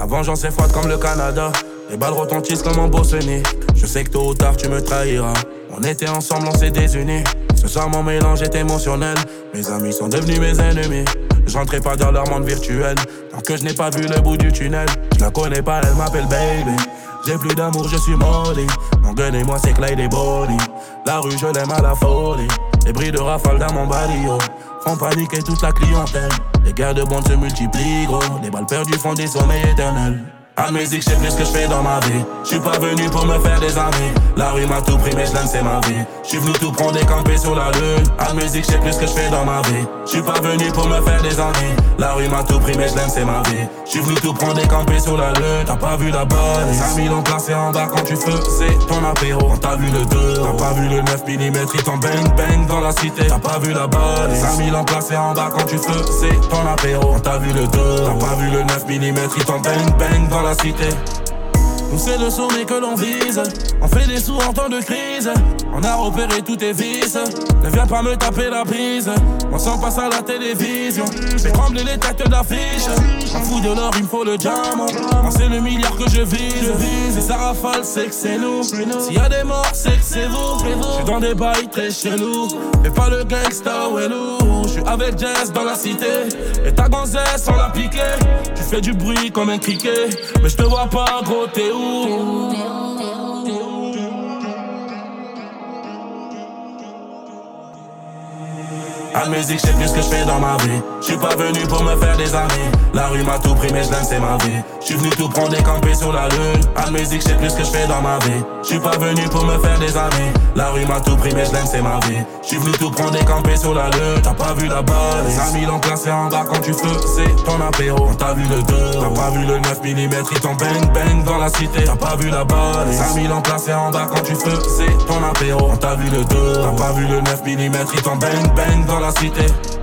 La vengeance est froide comme le Canada. Les balles retentissent comme en Bosnie. Je sais que tôt ou tard tu me trahiras. On était ensemble, on s'est désunis. Ce soir mon mélange est émotionnel. Mes amis sont devenus mes ennemis. Je rentrais pas dans leur monde virtuel tant que je n'ai pas vu le bout du tunnel. Je la connais pas, elle m'appelle baby. J'ai plus d'amour, je suis maudit. Mon gun et moi c'est Clyde et Bonnie. La rue je l'aime à la folie. Les bris de rafale dans mon barrio font paniquer toute la clientèle. Les guerres de bande se multiplient gros. Les balles perdues font des sommeils éternels. À la musique, je sais plus ce que je fais dans ma vie. Je suis pas venu pour me faire des amis. La rue m'a tout pris mais je l'aime, c'est ma vie. Je suis venu tout prendre et camper sur la lune. À la musique, je sais plus ce que je fais dans ma vie. Je suis pas venu pour me faire des amis. La rue m'a tout pris mais je l'aime, c'est ma vie. Je suis venu tout prendre et camper sur la lune. T'as pas vu la bonne. Les 5000 ont placé en bas quand tu faisais ton apéro. On t'a vu le 2, t'as pas vu le 9 mm. Ils t'en bang bang dans la cité. T'as pas vu la bonne. Les 5000 ont placé en bas quand tu faisais ton apéro. On t'a vu le 2, t'as pas vu le 9 mm. Ils t'en bang bang dans la cité. Nous c'est le sommet que l'on vise. On fait des sous en temps de crise. On a repéré tous tes vices. Ne viens pas me taper la prise. On s'en passe à la télévision. Fais trembler les têtes d'affiche. On fout de l'or, il me faut le diamant. Moi c'est le milliard que je vise. Si ça rafale, c'est que c'est nous. S'il y a des morts, c'est que c'est vous. Je suis dans des bails très chelous. Fais pas le gangsta, ouais nous. Je suis avec Jess dans la cité. Et ta gonzesse, on l'a piqué. Tu fais du bruit comme un criquet. Mais je te vois pas, gros, t'es où? À la musique, je sais plus ce que je fais dans ma vie. Je suis pas venu pour me faire des amis. La rue m'a tout pris mais je l'aime, c'est ma vie. Je suis venu tout prendre et camper sur la lune. À la musique, je sais plus ce que je fais dans ma vie. Je suis pas venu pour me faire des amis. La rue m'a tout pris mais je l'aime, c'est ma vie. Je suis venu tout prendre et camper sur la lune. T'as pas vu la balle. Les 5000 ont placé en bas quand tu faisais ton apéro. On t'a vu le 2, t'as pas vu le 9 mm. Ils t'en bang bang dans la cité. T'as pas vu la balle. Les 5000 ont placé en bas quand tu faisais ton apéro. On t'a vu le 2, t'as pas vu le 9 mm. Ils t'en bang bang dans la cité.